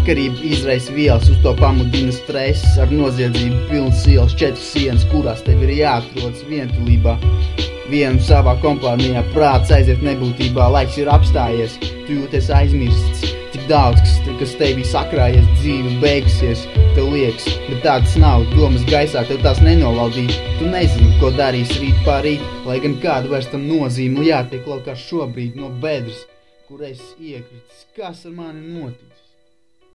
Neatkarība izraisa vielas, uz to pamudina stress, ar noziedzību pilnas ielas, 4 sienas, kurās tev ir jāatrodas vientulībā. Vienu savā kompānijā, prāts aiziet nebūtībā, laiks ir apstājies, tu jūties aizmirsts. Tik daudz, kas tevī sakrājies, dzīve beigusies, tev liekas, bet tādas nav, domas gaisā, tev tās nenovaldīt. Tu nezini, ko darīs rīt pārīt, lai gan kāda vairs tam nozīme jātiek laukā šobrīd no bedres, kur es iekritis. Kas ar mani notic?